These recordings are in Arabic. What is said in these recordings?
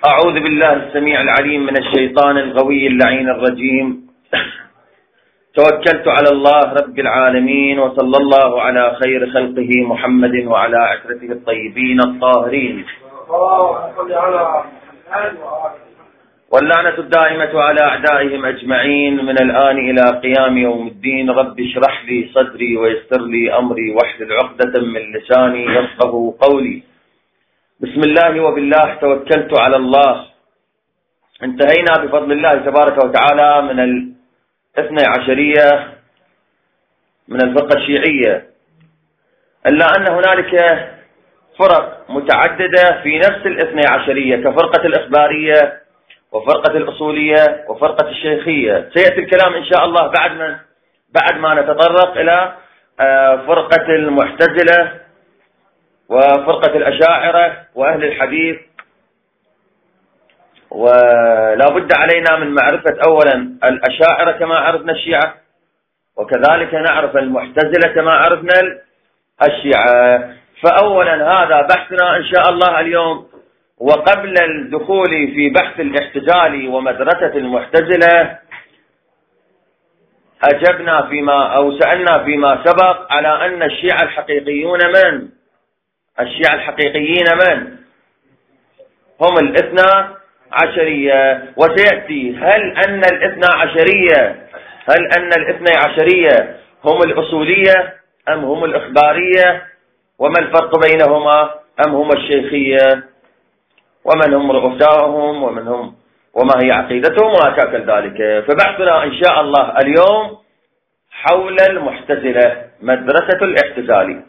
أعوذ بالله السميع العليم من الشيطان الغوي اللعين الرجيم. توكلت على الله رب العالمين، وصلى الله على خير خلقه محمد وعلى عترته الطيبين الطاهرين، واللعنة الدائمة على أعدائهم أجمعين من الآن إلى قيام يوم الدين. رب اشرح لي صدري ويسر لي أمري واحلل عقدة من لساني يفقهوا قولي. بسم الله وبالله توكلت على الله. انتهينا بفضل الله تبارك وتعالى من الاثني عشرية من الفرقة الشيعية، إلا أن هنالك فرق متعددة في نفس الاثني عشرية، كفرقة الإخبارية وفرقة الأصولية وفرقة الشيخية. سيأتي الكلام إن شاء الله بعد ما نتطرق إلى فرقة المعتزلة وفرقة الأشاعرة وأهل الحديث. ولا بد علينا من معرفة أولا الأشاعرة كما عرفنا الشيعة، وكذلك نعرف المعتزلة كما عرفنا الشيعة. فأولا هذا بحثنا إن شاء الله اليوم. وقبل الدخول في بحث الاحتجال ومدرسة المعتزلة أجبنا سألنا فيما سبق على أن الشيعة الحقيقيون من؟ الشيعة الحقيقيين من؟ هم الاثنى عشرية. وسيأتي هل أن الاثنى عشرية هم الأصولية أم هم الإخبارية، وما الفرق بينهما، أم هم الشيخية، ومن هم رؤساءهم وما هي عقيدتهم وهكذا ذلك. فبحثنا إن شاء الله اليوم حول المعتزلة، مدرسة الاعتزال.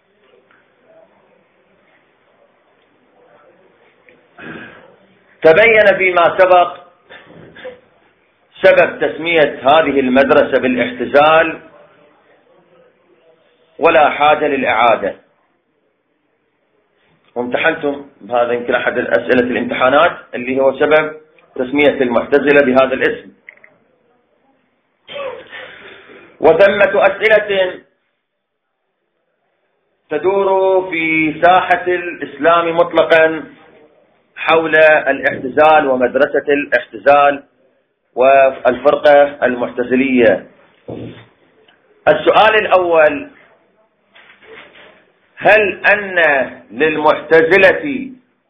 تبين فيما سبق سبب تسمية هذه المدرسة بالاعتزال، ولا حاجة للإعادة. وامتحنتم بهذا، يمكن أحد الأسئلة الامتحانات اللي هو سبب تسمية المعتزلة بهذا الاسم. وثمة أسئلة تدور في ساحة الإسلام مطلقا حول الاعتزال ومدرسة الاعتزال والفرقة المعتزلية. السؤال الأول: هل أن للمعتزلة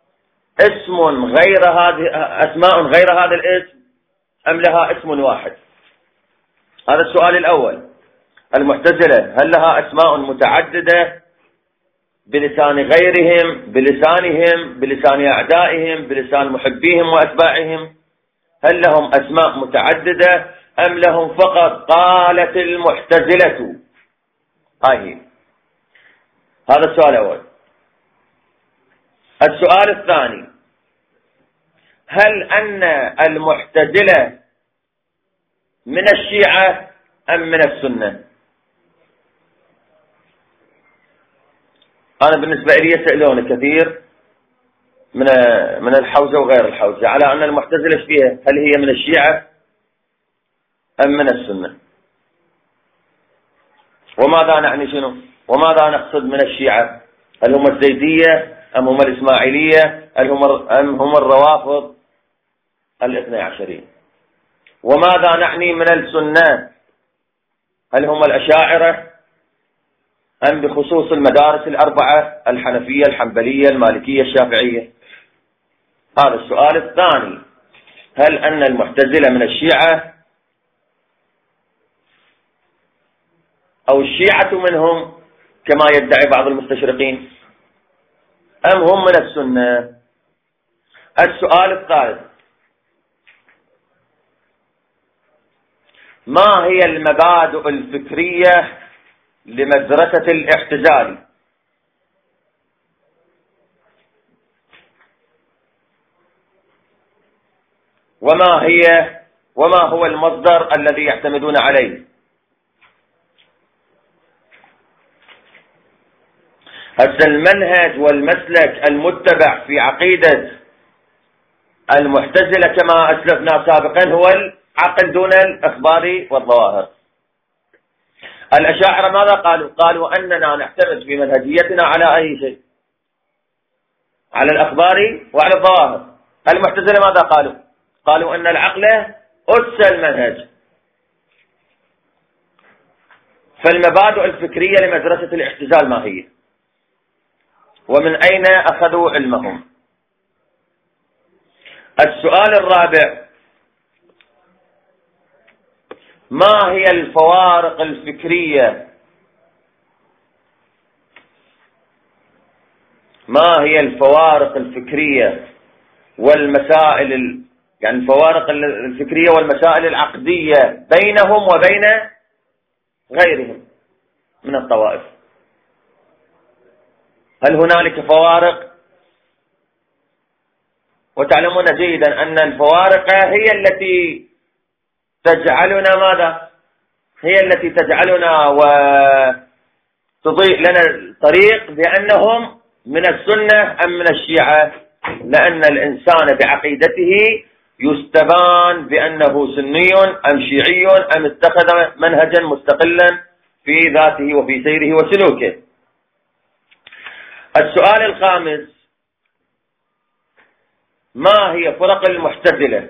أسماء غير هذا الاسم، أم لها اسم واحد؟ هذا السؤال الأول. المعتزلة هل لها أسماء متعددة بلسان غيرهم، بلسانهم، بلسان أعدائهم، بلسان محبيهم وأتباعهم؟ هل لهم أسماء متعددة أم لهم فقط قالت المعتزلة؟ هذا السؤال الأول. السؤال الثاني: هل أن المعتزلة من الشيعة أم من السنة؟ أنا بالنسبة لي يسألون كثير من الحوزة وغير الحوزة على أن المعتزلة فيها، هل هي من الشيعة أم من السنة؟ وماذا نعني شنو؟ وماذا نقصد من الشيعة؟ هل هم الزيدية أم هم الإسماعيلية أم هم الروافض الاثني عشرية؟ وماذا نعني من السنة؟ هل هم الأشاعرة أم بخصوص المدارس الأربعة، الحنفية الحنبلية المالكية الشافعية؟ هذا السؤال الثاني. هل أن المعتزلة من الشيعة أو الشيعة منهم كما يدعي بعض المستشرقين، أم هم من السنة؟ السؤال الثالث: ما هي المبادئ الفكرية لمدرسة الاعتزال؟ وما هو المصدر الذي يعتمدون عليه؟ هذا المنهج والمسلك المتبع في عقيدة المعتزلة كما أسلفنا سابقا هو العقل دون الإخبار والظواهر. الأشاعرة ماذا قالوا؟ قالوا أننا نعتمد في منهجيتنا على أي شيء؟ على الأخبار وعلى الظواهر. المعتزلة ماذا قالوا؟ قالوا أن العقل أس المنهج. فالمبادئ الفكرية لمدرسة الاعتزال ما هي؟ ومن أين أخذوا علمهم؟ السؤال الرابع: ما هي الفوارق الفكرية؟ ما هي الفوارق الفكرية والمسائل يعني الفوارق الفكرية والمسائل العقدية بينهم وبين غيرهم من الطوائف؟ هل هنالك فوارق؟ وتعلمون جيدا أن الفوارق هي التي تجعلنا ماذا؟ هي التي تجعلنا وتضيء لنا الطريق بأنهم من السنة أم من الشيعة، لأن الإنسان بعقيدته يستبان بأنه سني أم شيعي أم اتخذ منهجا مستقلا في ذاته وفي سيره وسلوكه. السؤال الخامس: ما هي فرق المعتزلة؟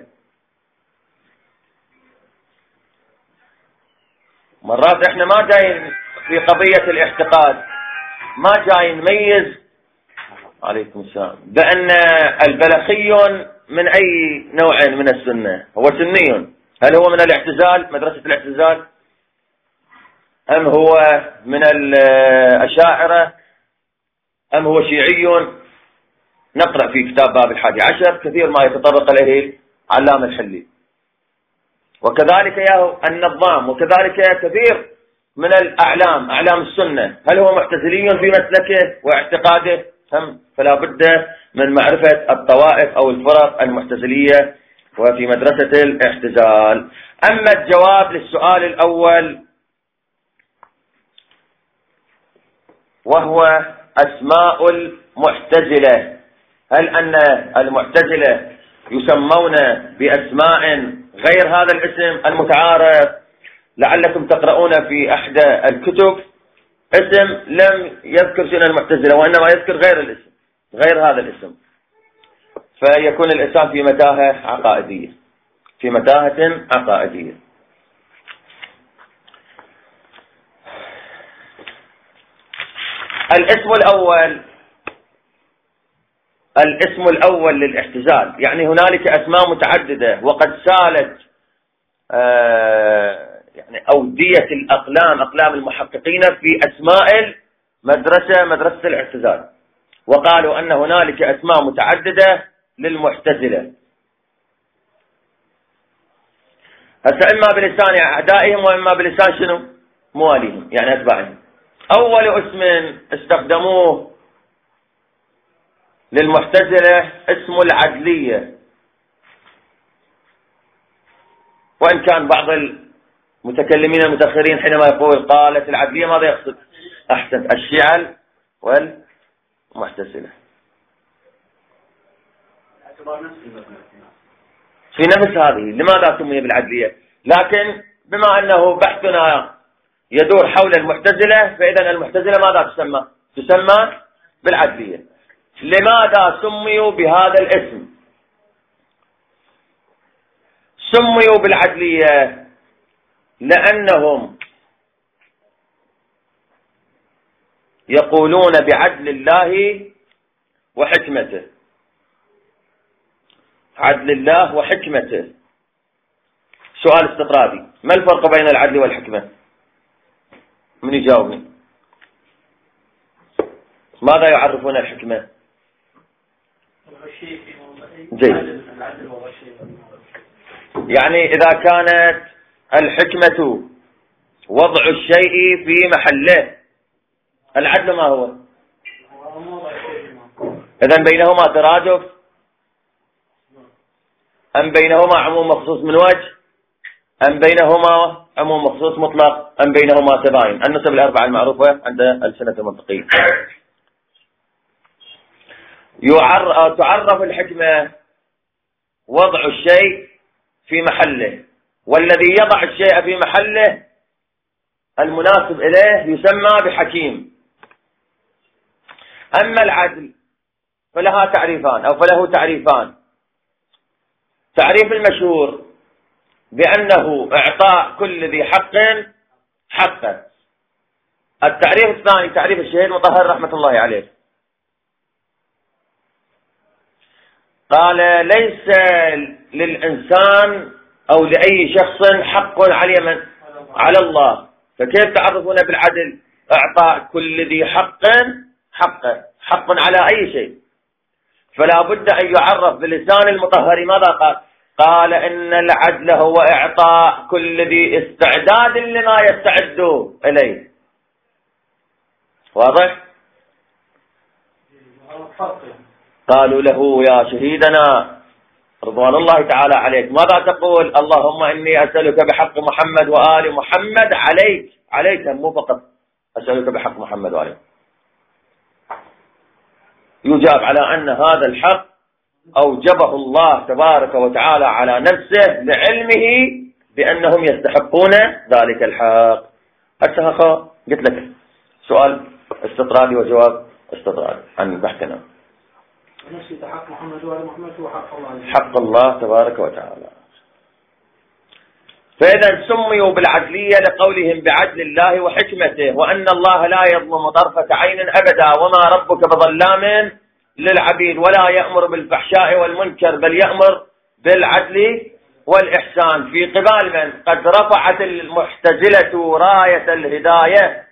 مرات احنا ما جايين في قضية الاعتقاد، ما جايين نميز عليكم السلام بأن البلخي من أي نوع من السنة، هو سني، هل هو من الاعتزال مدرسة الاعتزال أم هو من الأشاعرة أم هو شيعي؟ نقرأ في كتاب باب 11 كثير ما يتطرق إليه علام الحلي، وكذلك النظام، وكذلك كثير من أعلام السنة. هل هو معتزلي في مسلكه واعتقاده؟ فلا بد من معرفة الطوائف أو الفرق المعتزلية وفي مدرسة الاعتزال. أما الجواب للسؤال الأول وهو أسماء المعتزلة، هل أن المعتزلة يسمون بأسماء غير هذا الاسم المتعارف؟ لعلكم تقرؤون في أحد الكتب اسم لم يذكر شيء المعتزلة، وإنما يذكر غير الاسم، غير هذا الاسم، فيكون الإنسان في متاهة عقائدية، في متاهة عقائدية. الاسم الأول للاعتزال، يعني هنالك أسماء متعددة وقد سالت يعني أودية أقلام المحققين في أسماء مدرسة الاعتزال، وقالوا أن هنالك أسماء متعددة للمعتزلة، هسه إما بلسان أعدائهم وإما بلسان شنو؟ مواليهم، يعني أتباعهم. أول اسم استخدموه للمعتزلة اسم العدلية، وإن كان بعض المتكلمين المتأخرين حينما يقول قالت العدلية ماذا يقصد؟ أحسنت، الشيعة والمعتزلة في نفس هذه. لماذا سمي بالعدلية؟ لكن بما أنه بحثنا يدور حول المعتزلة، فإذا المعتزلة ماذا تسمى؟ تسمى بالعدلية. لماذا سميوا بهذا الاسم؟ سميوا بالعدلية لأنهم يقولون بعدل الله وحكمته. عدل الله وحكمته. سؤال استطرادي: ما الفرق بين العدل والحكمة؟ من يجاوبني؟ ماذا يعرفون الحكمة؟ جيد، يعني إذا كانت الحكمة وضع الشيء في محله، العدل ما هو؟ إذن بينهما ترادف أم بينهما عموم مخصوص من وجه أم بينهما عموم مخصوص مطلق أم بينهما تباين؟ النسب الأربعة المعروفة عند ألسنة المنطقيين. تعرف الحكمة وضع الشيء في محله، والذي يضع الشيء في محله المناسب إليه يسمى بحكيم. أما العدل فله تعريفان، تعريف المشهور بأنه إعطاء كل ذي حق حقه. التعريف الثاني تعريف الشهيد مطهر رحمة الله عليه، قال ليس للإنسان أو لأي شخص حق على الله. فكيف تعرفون بالعدل؟ إعطاء كل ذي حق حقه، حق على أي شيء. فلا بد أن يعرف بلسان المطهر. ماذا قال؟ قال إن العدل هو إعطاء كل ذي استعداد لما يستعد إليه. واضح؟ قالوا له يا شهيدنا رضوان الله تعالى عليك ماذا تقول؟ اللهم إني أسألك بحق محمد وآل محمد عليك مو فقط أسألك بحق محمد وآله. يجاب على أن هذا الحق أوجبه الله تبارك وتعالى على نفسه لعلمه بأنهم يستحقون ذلك الحق. هسه قلت لك سؤال استطرادي وجواب استطرادي عن بحثنا. حق محمد وآل محمد هو حق الله تبارك وتعالى. فإذا سميوا بالعدلية لقولهم بعدل الله وحكمته، وأن الله لا يظلم طرفة عين أبدا، وما ربك بظلام للعبيد، ولا يأمر بالفحشاء والمنكر بل يأمر بالعدل والإحسان. في قبال من قد رفعت المعتزلة راية الهداية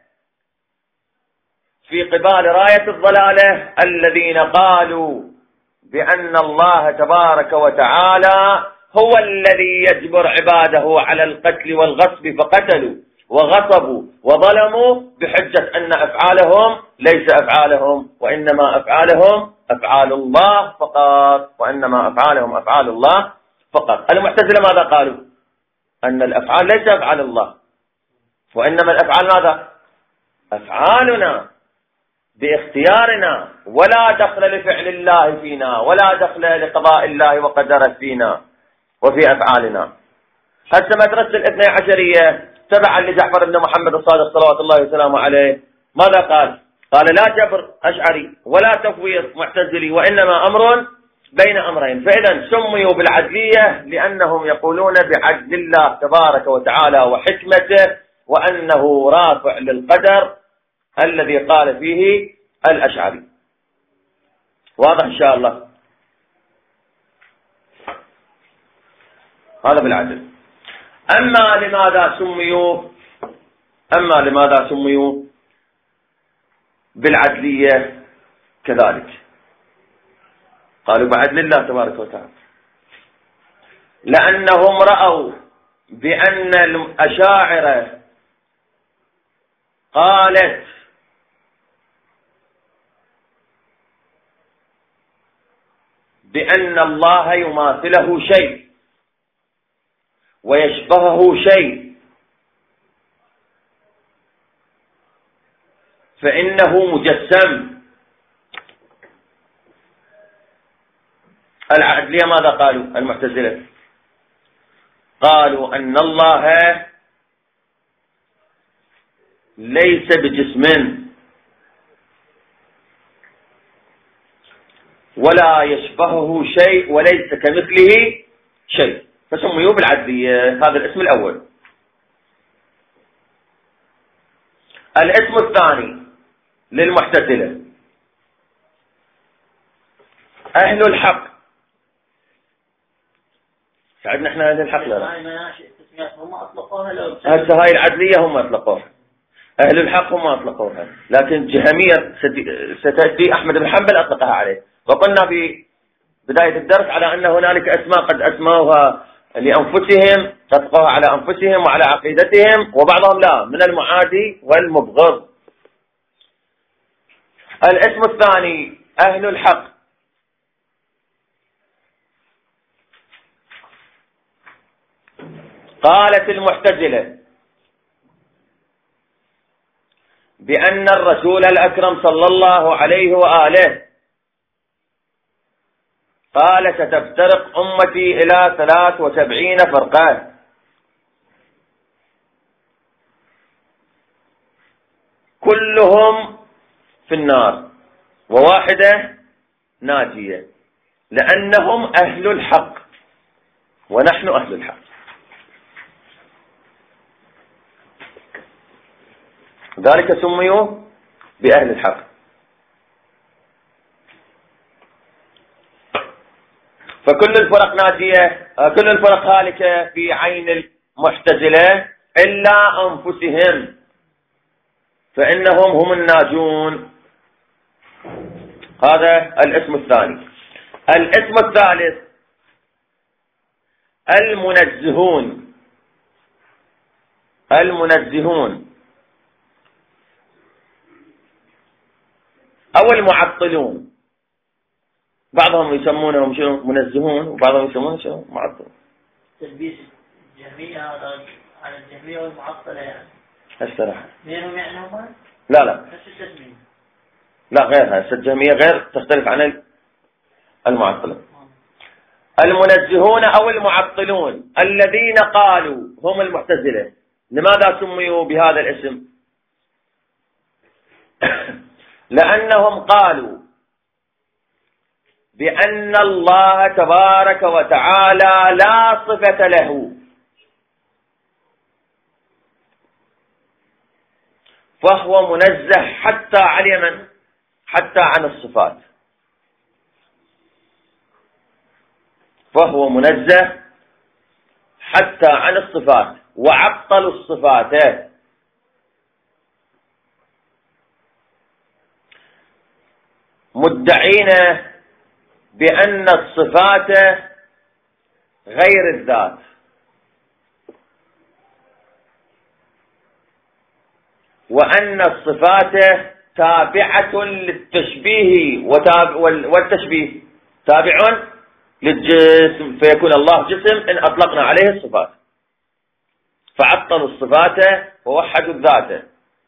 في قبال راية الضلالة الذين قالوا بأن الله تبارك وتعالى هو الذي يجبر عباده على القتل والغصب، فقتلوا وغصبوا وظلموا بحجة أن أفعالهم ليس أفعالهم، وإنما أفعالهم أفعال الله فقط، وإنما أفعالهم أفعال الله فقط. المعتزلة ماذا قالوا؟ أن الأفعال ليس أفعال الله، وإنما الأفعال ماذا؟ أفعالنا باختيارنا، ولا دخل لفعل الله فينا، ولا دخل لقضاء الله وقدره فينا وفي أفعالنا. هسه مدرسة الاثني عشرية تبعا لجعفر بن محمد الصادق صلوات الله وسلامه عليه ماذا قال؟ قال لا جبر أشعري ولا تفويض معتزلي، وإنما أمر بين أمرين. فإذا سميوا بالعدلية لأنهم يقولون بعدل الله تبارك وتعالى وحكمته، وأنه رافع للقدر الذي قال فيه الأشعري. واضح إن شاء الله؟ هذا بالعدل. أما لماذا سميوا بالعدلية كذلك؟ قالوا بعدل الله تبارك وتعالى لأنهم رأوا بأن الأشاعرة قالت بأن الله يماثله شيء ويشبهه شيء، فإنه مجسم. العدلية ماذا قالوا المعتزلة؟ قالوا أن الله ليس بجسم ولا يشبهه شيء وليس كمثله شيء، فسميوا بالعدلية. هذا الاسم الأول. الاسم الثاني للمعتزلة أهل الحق. ساعدنا احنا أهل الحق لا هسه هاي العدلية هم أطلقوها، أهل الحق هم أطلقوها، لكن جهمية ستأتي أحمد بن حنبل أطلقها عليه. وقلنا في بداية الدرس على أن هنالك أسماء قد أسموها لأنفسهم، تطلقوها على أنفسهم وعلى عقيدتهم، وبعضهم لا، من المعادي والمبغض. الاسم الثاني أهل الحق. قالت المعتزلة بأن الرسول الأكرم صلى الله عليه وآله قال ستفترق أمتي إلى 73 فرقة، كلهم في النار وواحدة ناجية، لأنهم أهل الحق. ونحن أهل الحق. ذلك سميوا بأهل الحق. فكل الفرق ناجية، كل الفرق هالكة في عين المعتزلة إلا أنفسهم، فإنهم هم الناجون. هذا الاسم الثاني. الاسم الثالث المنزهون. المنزهون أو المعطلون. بعضهم يسمونهم شنو؟ منزهون، وبعضهم يسمونهم شنو؟ معطلون. تلبيس الجهمية على الجهمية والمعطلة يعني. الصراحة. مينهم يعني هم؟ لا نفس التسمية. لا غيرها، الجهمية غير، تختلف عن المعطلة. المنزهون أو المعطلون الذين قالوا هم المعتزلة. لماذا سميوا بهذا الاسم؟ لأنهم قالوا بأن الله تبارك وتعالى لا صفة له، فهو منزه حتى عن الصفات. فهو منزه حتى عن الصفات، وعطلوا الصفات. مدعين بأن الصفات غير الذات، وأن الصفات تابعة للتشبيه، والتشبيه تابع للجسم، فيكون الله جسم إن أطلقنا عليه الصفات. فعطلوا الصفات ووحدوا الذات،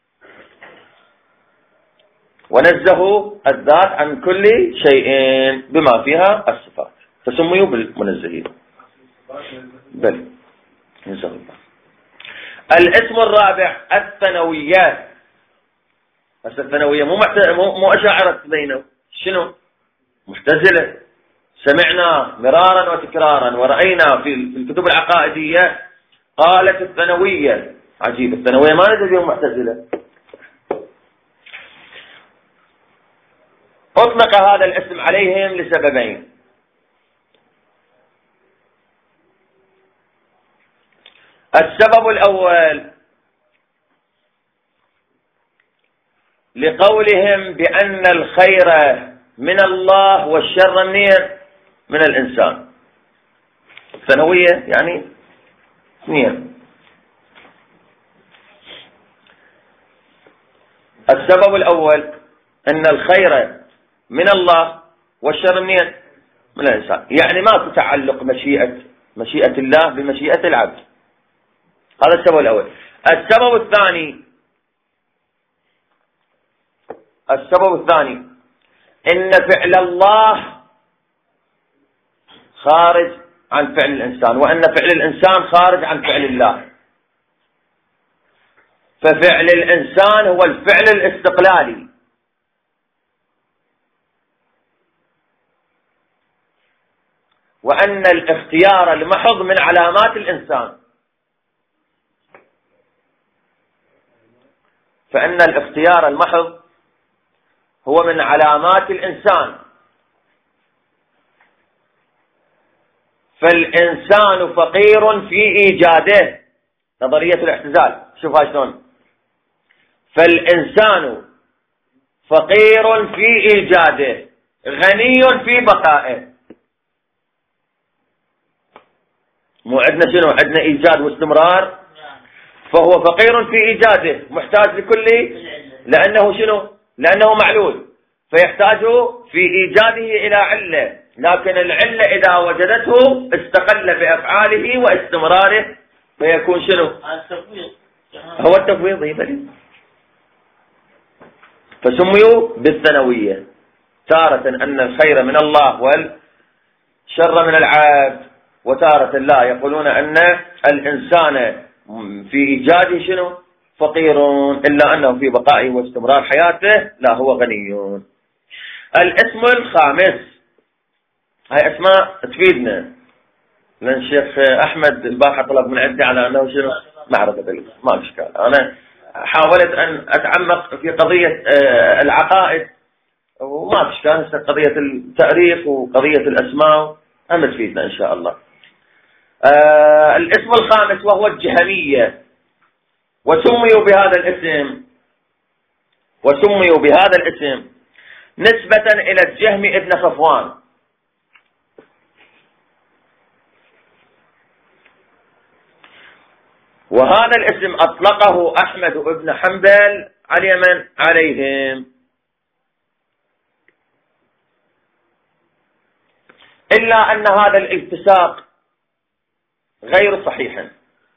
ونزهوا الذات عن كل شيء بما فيها الصفات، فسميوا بالمنزهين. بل نزهوا الله. الاسم الرابع الثانويات. بس الثانوية مو أشاعرة بينه، شنو؟ معتزلة. سمعنا مرارا وتكرارا ورأينا في الكتب العقائدية قالت الثانوية. عجيب، الثانوية ما نجدهم معتزلة. أطلق هذا الاسم عليهم لسببين. السبب الأول لقولهم بأن الخير من الله والشر من الإنسان. ثانوية يعني اثنين. السبب الأول أن الخير من الله والشر من الإنسان، يعني ما تتعلق مشيئة الله بمشيئة العبد. هذا السبب الأول. السبب الثاني إن فعل الله خارج عن فعل الإنسان، وأن فعل الإنسان خارج عن فعل الله. ففعل الإنسان هو الفعل الاستقلالي، وأن الاختيار المحض من علامات الإنسان. فإن الاختيار المحض هو من علامات الإنسان. فالإنسان فقير في إيجاده. نظرية الاعتزال شوفها شلون. فالإنسان فقير في إيجاده غني في بقائه. مو عندنا شنو؟ عندنا إيجاد واستمرار. فهو فقير في إيجاده محتاج لكل، لأنه شنو؟ لأنه معلول، فيحتاج في إيجاده إلى علة، لكن العلة إذا وجدته استقل بأفعاله واستمراره، فيكون شنو؟ هو التفويض. بل فسميوا بالثانوية. تارة أن الخير من الله والشر من العبد، وتارة لا، يقولون أن الإنسان في إيجاده شنو؟ فقير، إلا أنه في بقائه واستمرار حياته لا هو غني. الاسم الخامس، هاي أسماء تفيدنا. لأن الشيخ أحمد البارحة طلب من عندي على أنه شنو معرضة بالاسم، ما إشكال. أنا حاولت أن أتعمق في قضية العقائد وما في إشكال. قضية التاريخ وقضية الأسماء أما تفيدنا إن شاء الله. الاسم الخامس وهو الجهمية، وسميوا بهذا الاسم نسبة إلى الجهم ابن صفوان. وهذا الاسم أطلقه أحمد بن حنبل على من عليهم، إلا أن هذا الاتساق غير صحيح.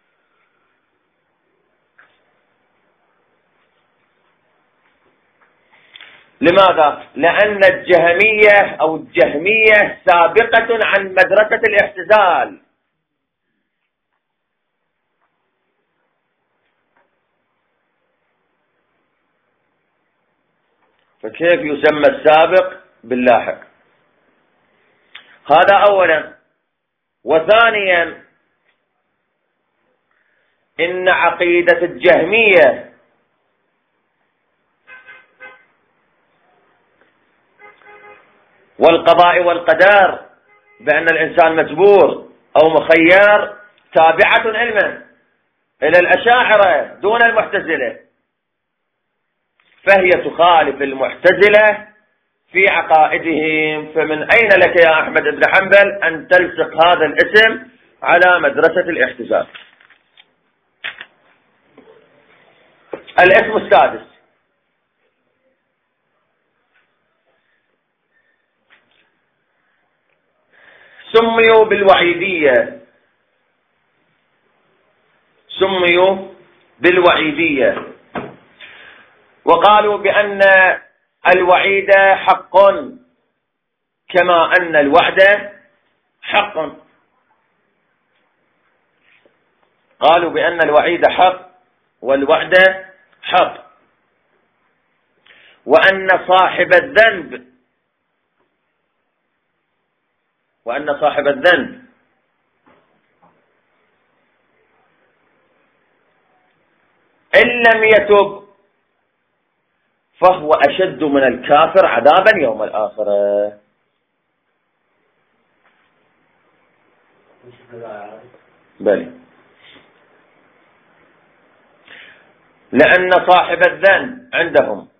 لماذا؟ لأن الجهمية أو الجهمية سابقة عن مدرسة الاعتزال، فكيف يسمى السابق باللاحق؟ هذا أولا. وثانيا إن عقيدة الجهمية والقضاء والقدر بأن الإنسان مجبور أو مخير تابعة علما إلى الأشاعرة دون المعتزلة، فهي تخالف المعتزلة في عقائدهم. فمن أين لك يا أحمد بن حنبل أن تلصق هذا الاسم على مدرسة الاعتزال؟ الاسم السادس سميوا بالوعيدية، وقالوا بأن الوعيد حق كما أن الوعد حق. قالوا بأن الوعيد حق والوعد حق، وأن صاحب الذنب إن لم يتب فهو أشد من الكافر عذابا يوم الآخرة. بلى، لأن صاحب الذنب عندهم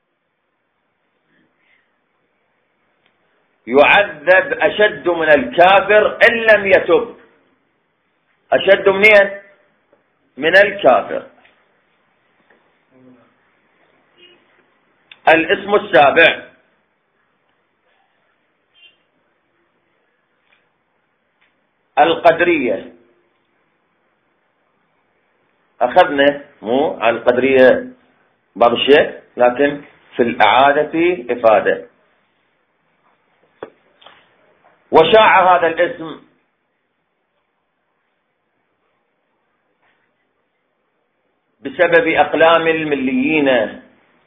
يعذب أشد من الكافر إن لم يتب. أشد منين؟ من الكافر. الاسم السابع القدرية. أخذنا مو على القدرية بعض الشيء، لكن في الإعادة إفادة. وشاع هذا الاسم بسبب أقلام المليين،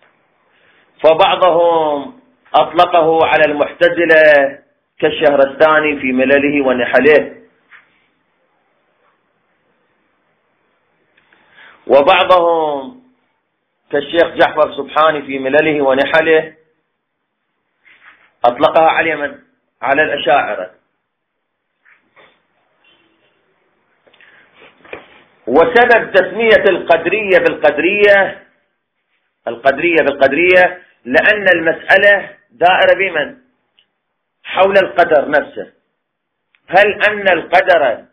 فبعضهم أطلقه على المعتزلة كالشهرستاني في ملله ونحله، وبعضهم كالشيخ جعفر سبحاني في ملله ونحله أطلقها على من؟ على الأشاعرة. وسبب تسمية القدرية بالقدرية لأن المسألة دائرة بمن؟ حول القدر نفسه. هل أن القدر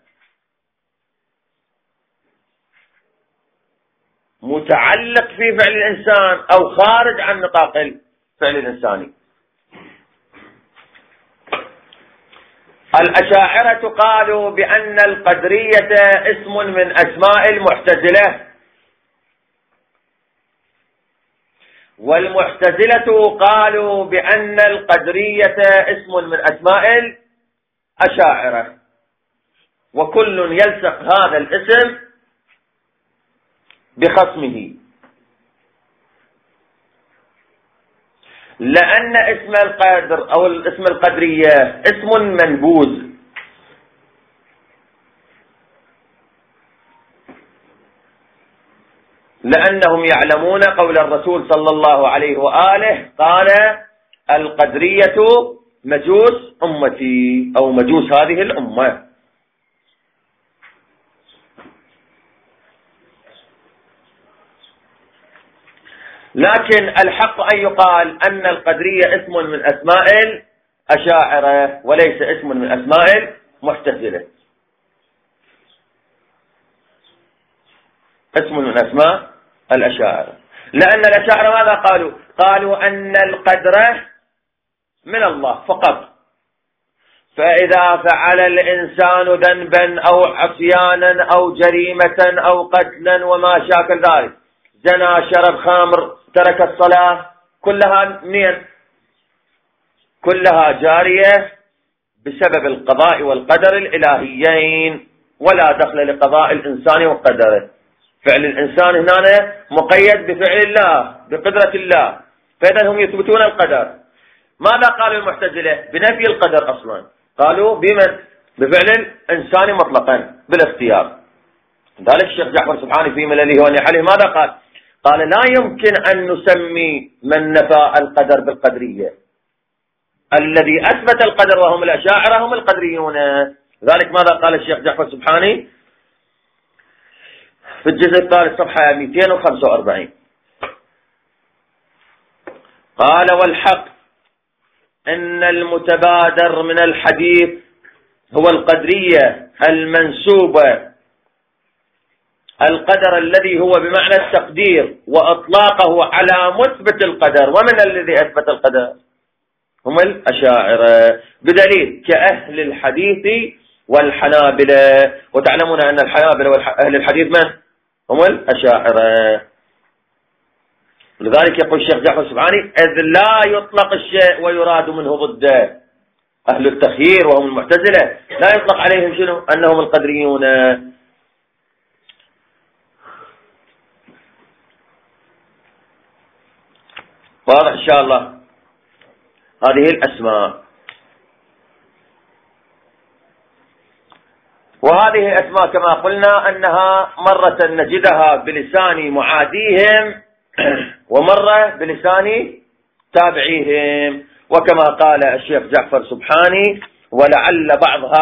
متعلق في فعل الإنسان أو خارج عن نطاق الفعل الإنساني؟ الأشاعرة قالوا بأن القدرية اسم من أسماء المعتزلة، والمعتزلة قالوا بأن القدرية اسم من أسماء الأشاعرة، وكل يلصق هذا الاسم بخصمه، لأن اسم القدر أو اسم القدرية اسم منبوذ لأنهم يعلمون قول الرسول صلى الله عليه وآله قال القدرية مجوس أمتي أو مجوس هذه الأمة. لكن الحق أن يقال أن القدرية اسم من أسماء الأشاعرة وليس اسم من أسماء المعتزلة، اسم من أسماء الأشاعرة، لأن الأشاعرة ماذا قالوا؟ قالوا أن القدر من الله فقط، فإذا فعل الإنسان ذنبا أو عصيانا أو جريمة أو قتلا وما شاكل ذلك، زنا، شرب خمر، ترك الصلاة، كلها منين؟ كلها جارية بسبب القضاء والقدر الإلهيين، ولا دخل لقضاء الإنسان وقدره. فعل الإنسان هنا مقيد بفعل الله بقدرة الله، فإذا هم يثبتون القدر. ماذا قالوا المعتزلة؟ بنفي القدر أصلا، قالوا بفعل الإنسان مطلقا بالاختيار. ذلك الشيخ جعفر سبحانه في ملله ونحله ماذا قال؟ قال لا يمكن أن نسمي من نفى القدر بالقدرية، الذي أثبت القدر وهم الأشاعرة هم القدريون. ذلك ماذا قال الشيخ جعفر سبحانه في الجزء الثالث صفحة 245؟ قال والحق إن المتبادر من الحديث هو القدرية المنسوبة، القدر الذي هو بمعنى التقدير وإطلاقه على مثبت القدر. ومن الذي أثبت القدر؟ هم الأشاعرة، بدليل كأهل الحديث والحنابلة، وتعلمون أن الحنابلة وأهل الحديث من؟ هم الأشاعرة. لذلك يقول الشيخ جعفر سبحانه إذ لا يطلق الشيء ويراد منه ضده. أهل التخيير وهم المعتزلة لا يطلق عليهم شنو؟ أنهم القدريون. واضح إن شاء الله؟ هذه الأسماء، وهذه الأسماء كما قلنا أنها مرة نجدها بلسان معاديهم ومرة بلسان تابعيهم، وكما قال الشيخ جعفر سبحانه ولعل بعض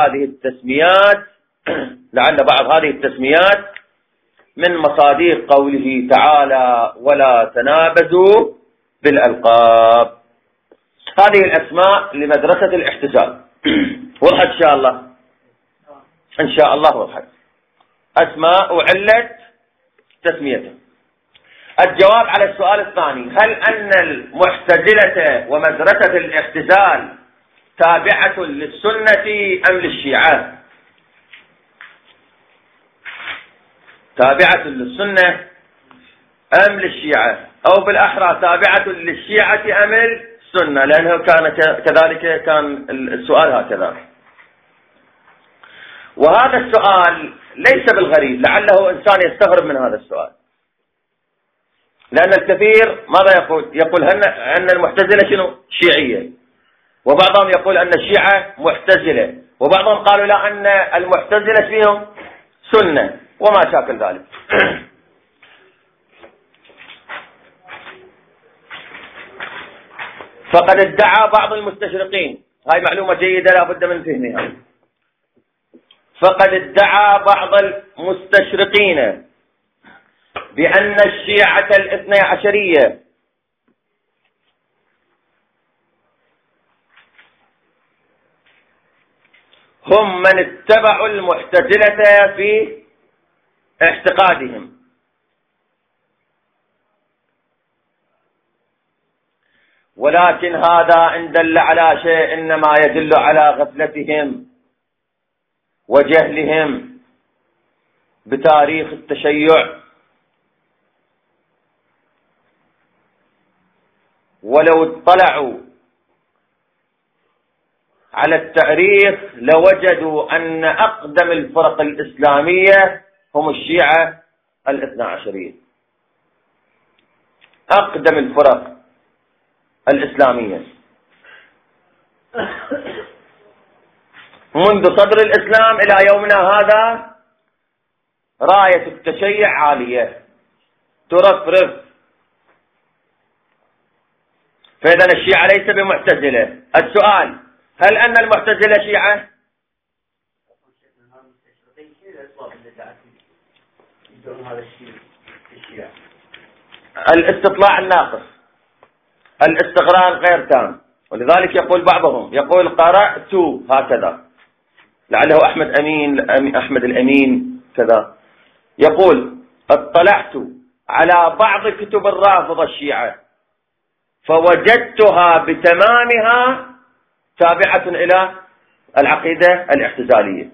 هذه التسميات من مصادر قوله تعالى ولا تنابزوا بالألقاب. هذه الأسماء لمدرسة الاحتجاج. وضحت إن شاء الله؟ إن شاء الله وضحت. أسماء وعلة تسميتها. الجواب على السؤال الثاني: هل أن المعتزلة ومدرسة الاختزال تابعة للسنة أم للشيعة؟ تابعة للسنة أم للشيعة؟ أو بالأحرى تابعة للشيعة أم السنة؟ لأنه كان كذلك، كان السؤال هكذا. وهذا السؤال ليس بالغريب، لعله إنسان يستغرب من هذا السؤال، لأن الكثير ماذا يقول أن المعتزلة شنو؟ شيعية، وبعضهم يقول أن الشيعة معتزلة، وبعضهم قالوا لا أن المعتزلة فيهم سنة وما شاكل ذلك. فقد ادعى بعض المستشرقين، هاي معلومة جيدة لا بد من فهمها، فقد ادعى بعض المستشرقين بأن الشيعة الاثني عشرية هم من اتبعوا المعتزلة في اعتقادهم، ولكن هذا إن دل على شيء إنما يدل على غفلتهم وجهلهم بتاريخ التشيع. ولو اطلعوا على التاريخ لوجدوا أن أقدم الفرق الإسلامية هم الشيعة الاثنى عشرية، أقدم الفرق الإسلامية منذ صدر الإسلام إلى يومنا هذا راية التشيع عالية، ترفرف. فإذا الشيعة ليس بمعتزلة. السؤال: هل أن المعتزلة شيعة؟ الاستطلاع الناقص، الاستقرار غير تام. ولذلك يقول بعضهم، يقول قرأت هكذا، لعله أحمد الأمين كذا، يقول اطلعت على بعض كتب الرافضة الشيعة فوجدتها بتمامها تابعة إلى العقيدة الاعتزالية.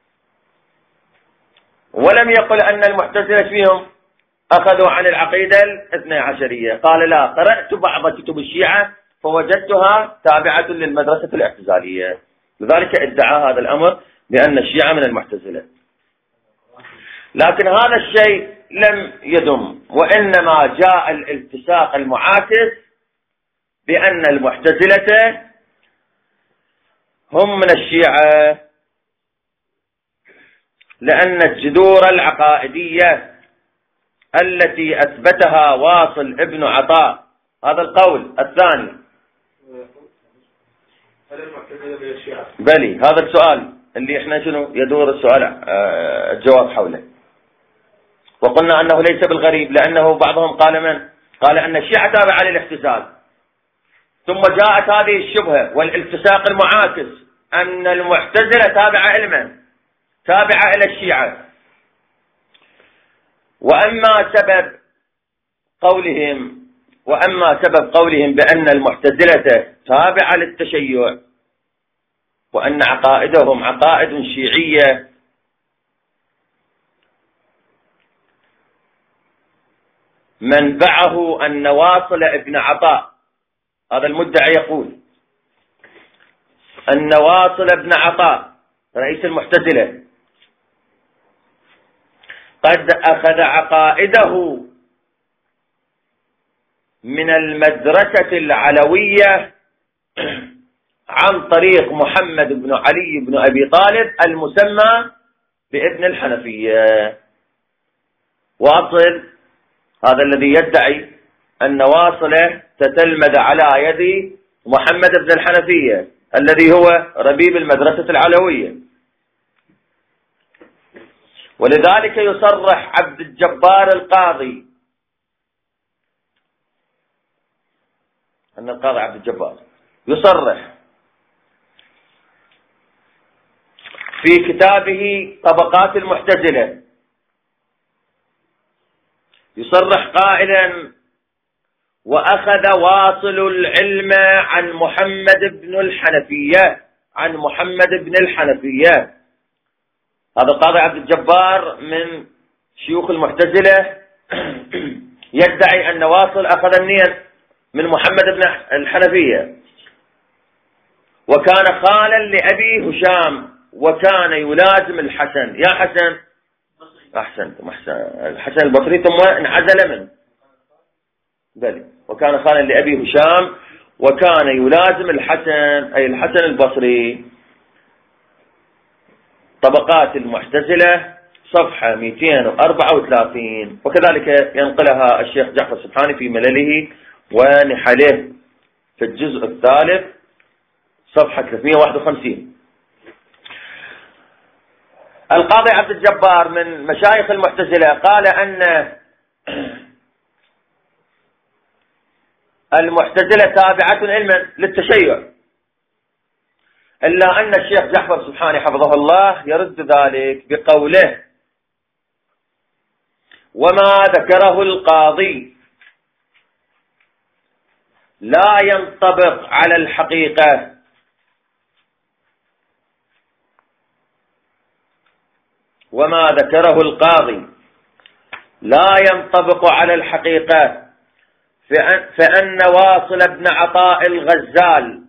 ولم يقل أن المعتزلة فيهم أخذوا عن العقيدة الاثنى عشرية، قال لا، قرأت بعض كتب الشيعة فوجدتها تابعة للمدرسة الاعتزالية. لذلك ادعى هذا الأمر بأن الشيعة من المعتزلة. لكن هذا الشيء لم يدم، وإنما جاء الالتصاق المعاكس بأن المعتزلة هم من الشيعة، لأن الجذور العقائدية التي أثبتها واصل ابن عطاء، هذا القول الثاني. بلي هذا السؤال اللي احنا شنو يدور السؤال الجواب حوله. وقلنا أنه ليس بالغريب، لأنه بعضهم قال من؟ قال أن الشيعة تابعة للاحتساب، ثم جاءت هذه الشبهة والالتصاق المعاكس أن المعتزلة تابعة علما، تابعة إلى الشيعة. وأما سبب قولهم بأن المعتزلة تابعة للتشيع وأن عقائدهم عقائد شيعية، منبعه أن واصل ابن عطاء، هذا المدعي يقول أن واصل ابن عطاء رئيس المعتزلة قد أخذ عقائده من المدرسة العلوية عن طريق محمد بن علي بن أبي طالب المسمى بابن الحنفية. واصل هذا الذي يدعي أن واصله تتلمذ على يد محمد بن الحنفية الذي هو ربيب المدرسة العلوية. ولذلك يصرح عبد الجبار القاضي، أن القاضي عبد الجبار يصرح في كتابه طبقات المعتزلة، يصرح قائلا: وأخذ واصل العلم عن محمد بن الحنفية، عن محمد بن الحنفية. هذا القاضي عبد الجبار من شيوخ المعتزلة يدعي أن واصل أخذ النية من محمد بن الحنفية، وكان خالا لأبي هشام، وكان يلازم الحسن. يا حسن، أحسنتم، الحسن البصري، ثم انعزل منه. بلي، وكان خالا لأبي هشام وكان يلازم الحسن، أي الحسن البصري. طبقات المعتزلة صفحة 234، وكذلك ينقلها الشيخ جعفر السبحاني في ملله ونحله في الجزء الثالث صفحة 351. القاضي عبد الجبار من مشايخ المعتزلة قال أن المعتزلة تابعة علما للتشيع، إلا أن الشيخ جعفر سبحانه حفظه الله يرد ذلك بقوله: وما ذكره القاضي لا ينطبق على الحقيقة، وما ذكره القاضي لا ينطبق على الحقيقة، فأن واصل بن عطاء الغزال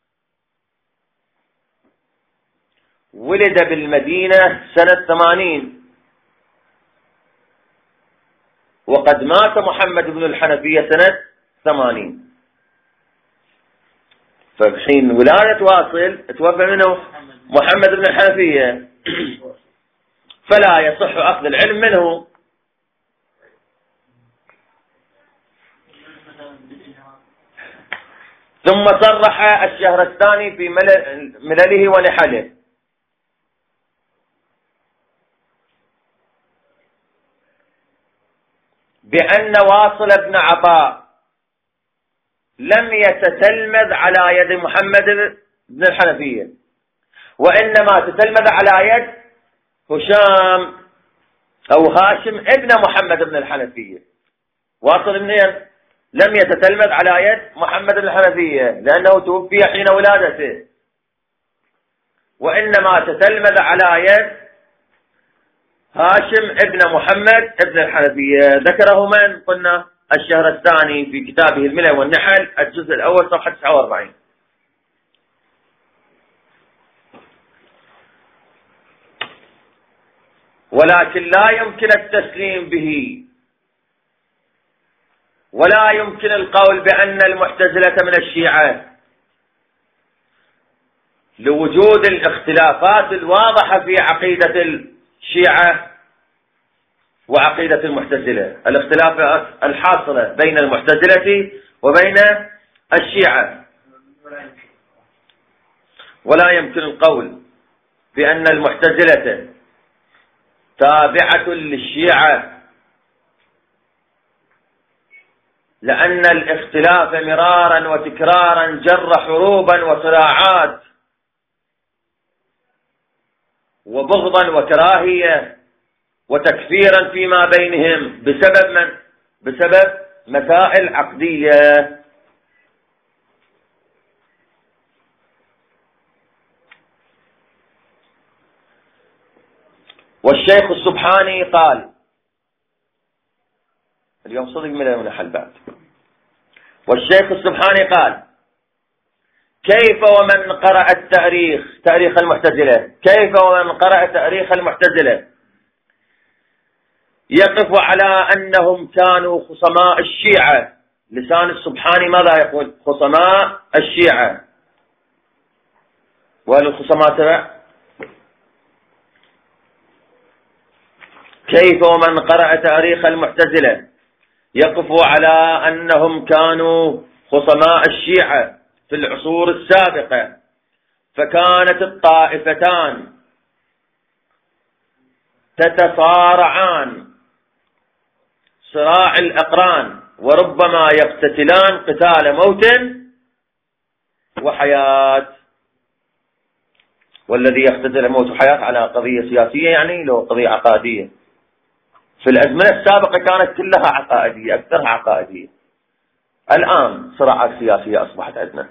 ولد بالمدينة سنة 80، وقد مات محمد بن الحنفية سنة 80. فبحين ولادة واصل توفى منه محمد بن الحنفية، فلا يصح أخذ العلم منه. ثم صرح الشهرستاني في ملله ونحله بأن واصل بن عطاء لم يتتلمذ على يد محمد بن الحنفية، وإنما تتلمذ على يد هشام أو هاشم ابن محمد بن الحنفية. واصل لم يتتلمذ على يد محمد بن الحنفية لأنه توفي حين ولادته، وإنما تتلمذ على يد هاشم ابن محمد ابن الحنفية. ذكره من؟ قلنا الشهرستاني في كتابه الملل والنحل الجزء الأول صفحة 49. ولكن لا يمكن التسليم به، ولا يمكن القول بأن المعتزلة من الشيعة لوجود الاختلافات الواضحة في عقيدة الشيعة وعقيدة المعتزلة، الاختلافات الحاصلة بين المعتزلة وبين الشيعة. ولا يمكن القول بأن المعتزلة تابعة للشيعة، لأن الاختلاف مرارا وتكرارا جر حروبا وصراعات وبغضا وكراهية وتكفيرا فيما بينهم بسبب مسائل عقدية. والشيخ السبحاني قال، اليوم صدق من حلبات، والشيخ السبحاني قال: كيف ومن قرأ تاريخ المعتزلة، كيف ومن قرأ تاريخ المعتزلة يقف على أنهم كانوا خصماء الشيعة. لسان السبحاني ماذا يقول؟ خصماء الشيعة. وهل الخصماء تبع؟ كيف ومن قرأ تاريخ المعتزلة يقف على أنهم كانوا خصماء الشيعة في العصور السابقة، فكانت الطائفتان تتصارعان صراع الأقران، وربما يقتتلان قتال موت وحياة. والذي يقتتل موت وحياة على قضية سياسية، يعني لو قضية عقائدية. في الأزمنة السابقة كانت كلها عقائدية، أكثرها عقائدية. الآن صراعات سياسية أصبحت عندنا.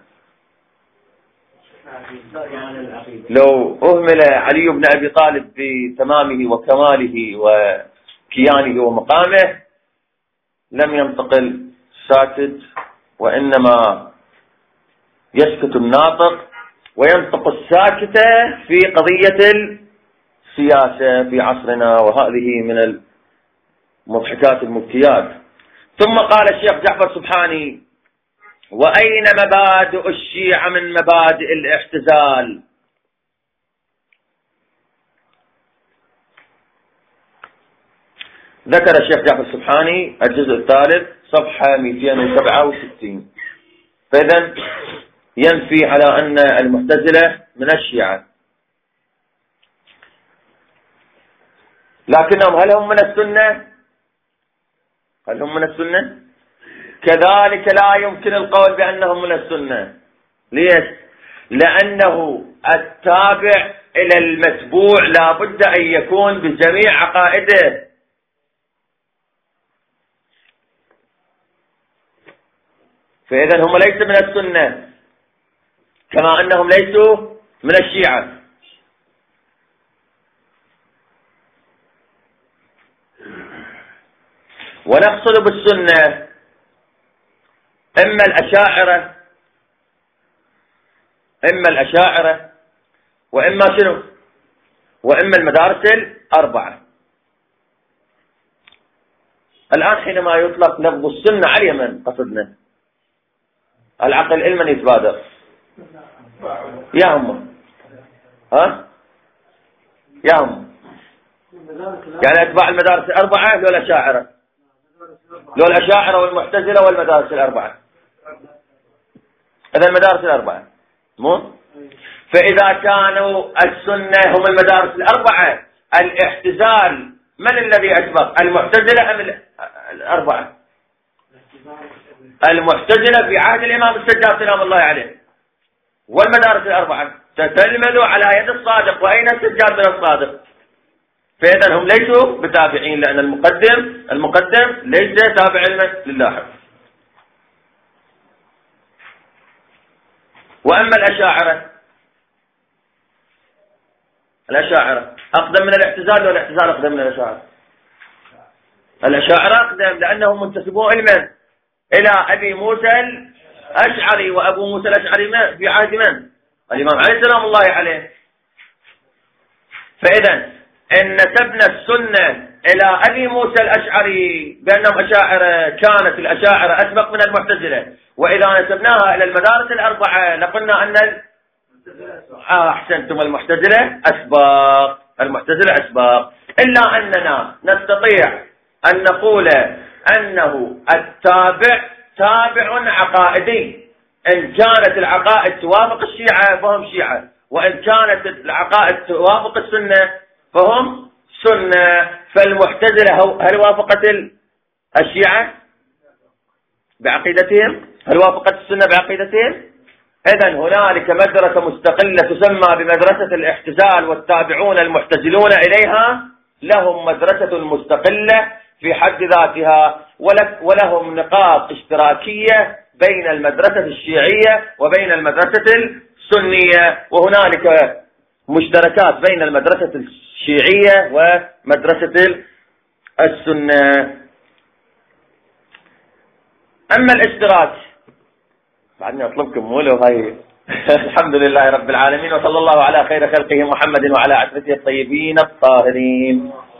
لو أهمل علي بن أبي طالب بتمامه وكماله وكيانه ومقامه لم ينتقل ساكت، وإنما يسكت الناطق وينطق الساكتة في قضية السياسة في عصرنا، وهذه من المضحكات المبكيات. ثم قال الشيخ جعفر سبحاني: وأين مبادئ الشيعة من مبادئ الاعتزال؟ ذكر الشيخ جعفر سبحاني الجزء الثالث صفحة 267. فإذا ينفي على أن المعتزلة من الشيعة. لكنهم هل هم من السنة؟ هل هم من السنة؟ كذلك لا يمكن القول بأنهم من السنة. ليش؟ لأنه التابع إلى المتبوع لا بد أن يكون بجميع عقائده. فإذا هم ليسوا من السنة كما أنهم ليسوا من الشيعة. ونقصد بالسنة إما الأشاعرة وإما شنو؟ وإما المدارس الأربعة. الآن حينما يطلق لفظ السنة على اليمن قصدنا العقل علما يتبادر يا هم، ها يا هم، يعني أتباع المدارس الأربعة لو الأشاعرة، لو الأشاعرة والمعتزلة والمدارس الأربعة. هذا المدارس الأربعة مو. فإذا كانوا السنة هم المدارس الأربعة، الاعتزال من الذي أسبق، المعتزلة أم الأربعة؟ المعتزلة في عهد الإمام السجاد سلام الله عليه، والمدارس الأربعة تتلمذ على يد الصادق، وأين السجاد من الصادق؟ فإذا هم ليسوا بتابعين، لأن المقدم ليس تابع للاحق. وأما الأشاعرة أقدم من الاعتزال، والاعتزال أقدم من الأشاعرة. الأشاعرة أقدم لأنهم منتسبون إلى أبي موسى الأشعري، وأبو موسى الأشعري في عهد من؟ الإمام علي سلام الله عليه. فإذا إن نسبنا السنة إلى أبي موسى الأشعري بأنهم أشاعرة، كانت الأشاعرة أسبق من المعتزلة. وإذا نسبناها إلى المدارس الأربعة لقلنا أن أحسنتم، المعتزلة أسبق. إلا أننا نستطيع أن نقول أنه التابع تابع عقائدي. إن كانت العقائد توافق الشيعة فهم شيعة، وإن كانت العقائد توافق السنة فهم سنة. فالمعتزلة هل وافقت الشيعة بعقيدتهم؟ هل وافقت السنة بعقيدتهم؟ إذن هنالك مدرسة مستقلة تسمى بمدرسة الاعتزال، والتابعون المحتزلون إليها لهم مدرسة مستقلة في حد ذاتها، ولهم نقاط اشتراكية بين المدرسة الشيعية وبين المدرسة السنية، وهنالك مشتركات بين المدرسة الشيعية ومدرسة السنة. أما الاشتراك بعدني أطلبكم مولو هاي. الحمد لله رب العالمين، وصلى الله على خير خلقه محمد وعلى عترته الطيبين الطاهرين.